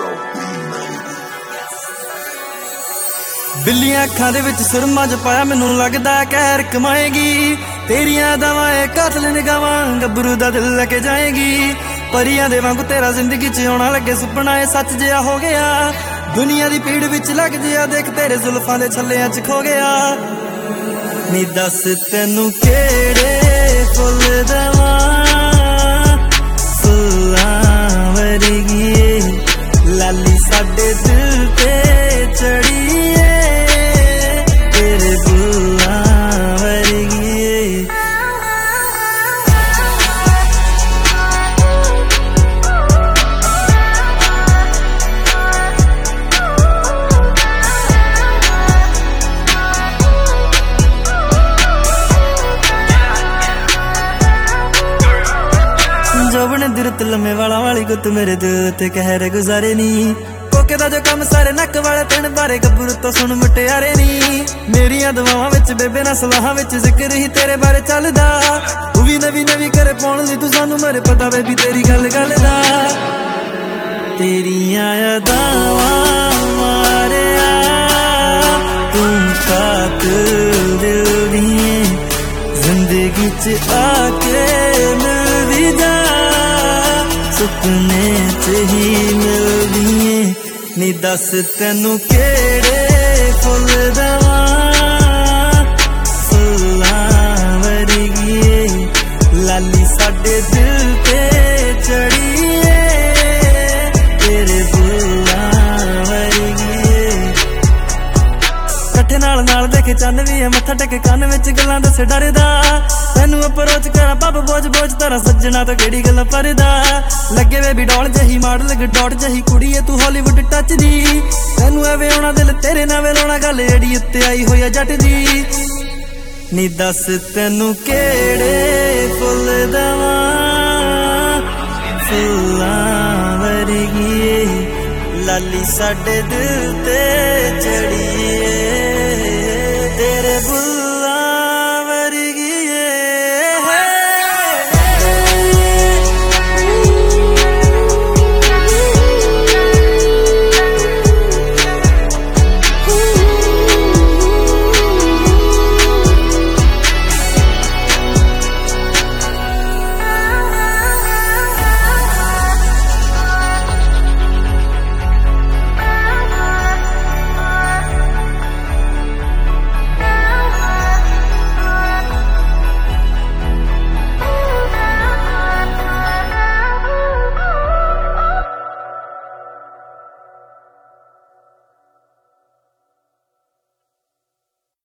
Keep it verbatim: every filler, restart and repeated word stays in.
ਬਿੱਲੀਆਂ ਅੱਖਾਂ ਦੇ ਵਿੱਚ ਸੁਰਮਾ ਜ ਪਾਇਆ ਮੈਨੂੰ ਲੱਗਦਾ ਕਹਿਰ ਕਮਾਏਗੀ ਤੇਰੀਆਂ ਦਵਾਂ ਏ ਕਾਤਲ ਨਿਗਾਵਾਂ ਗੱਭਰੂ ਦਾ ਦਿਲ ਲੈ ਕੇ ਜਾਏਗੀ ਪਰੀਆਂ ਦੇ ਵਾਂਗੂ ਤੇਰਾ ਜ਼ਿੰਦਗੀ ਚ ਆਉਣਾ ਲੱਗੇ ਸੁਪਨਾ ਏ ਸੱਚ ਜਿਹਾ ਹੋ ਗਿਆ ਦੁਨੀਆ ਦੀ ਭੀੜ ਵਿੱਚ ਲੱਗ ਜਿਆ ਦੇਖ ਤੇਰੇ ਜ਼ੁਲਫਾਂ ਦੇ ਛੱਲਿਆਂ ਚ ਖੋ ਗਿਆ ਨੀ ਦੱਸ ਤੈਨੂੰ ਕਿਹੜੇ ਫੁੱਲ ਦਵਾਂ ਫੁੱਲਾਂ ਵਰਗੀ ਲਾਲੀ ਸਾਡੇ ਦਿਲ ਤੇ ਚੜੀ जोबने दिरत लम्मे वाला वाली गुत मेरे दिल ते कहर गुजारे नी कोके दा जो कम सारे नक वाले तेन बारे गब्बरू तो सुन मुटियारे नी मेरिया दुआवां विच बेबे ना सलाहां विच जिक्र ही तेरे बारे चलदा तू भी नवी नवी करे पाउण लई तू सानू मेरे पता बेबी तेरी गल गल दा तेरियां अदावां मारिया तू कातिल दिल दिए जिंदगी च आके मिलदी जा सुपने च ही मिलदी नी दस तैनू केड़े फुल दवां फुल्लां वरगी लाली साडे दिल ते चढ़ी तेरे फुल्लां वरगी कट्ठे नाल नाल देखे चन्न भी है मत्था टेके कन्न विच गल्लां दस डरदा तैनू अप्रोच करा पब बोझ बोझ तारा सज्जना तो केड़ी गल परदा लगे वे भी डॉल जही मॉडल डॉट जही कुड़ी है तू हॉलीवुड टच दी तैनू एवे आउणा दिल तेरे नाल वेलोणा गल एड़ी उत्ते आई होई आ जट दी नी दस तैनू केड़े फुल दवां फुल्लां वरगी लाली साडे दिल ते चढ़ी तेरे बुल